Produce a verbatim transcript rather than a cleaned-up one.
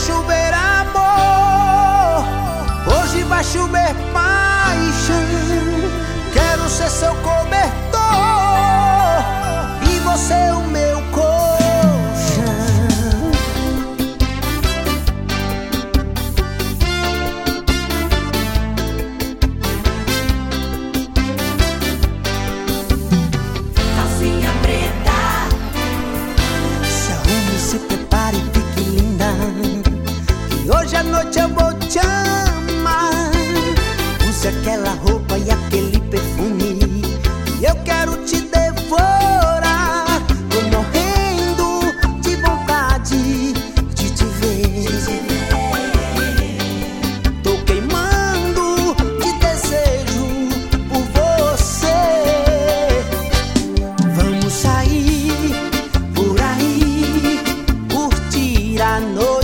chover amor, hoje vai chover paixão. Quero ser seu cobertor e você o meu colchão. Calcinha preta, Se arrume, se prepare e fique linda, que hoje à noite eu vou te amar. Use aquela roupa e aquele perfume, e eu quero te devorar. Tô morrendo de vontade de te ver. Tô queimando de desejo por você. Vamos sair por aí, curtir a noite.